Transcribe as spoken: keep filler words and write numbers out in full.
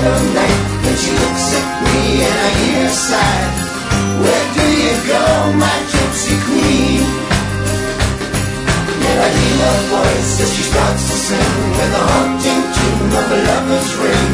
of night when she looks at me and I hear her sigh. Where do you go, my gypsy queen? Yet I hear her voice as she starts to sing, with the haunting tune of a lover's ring.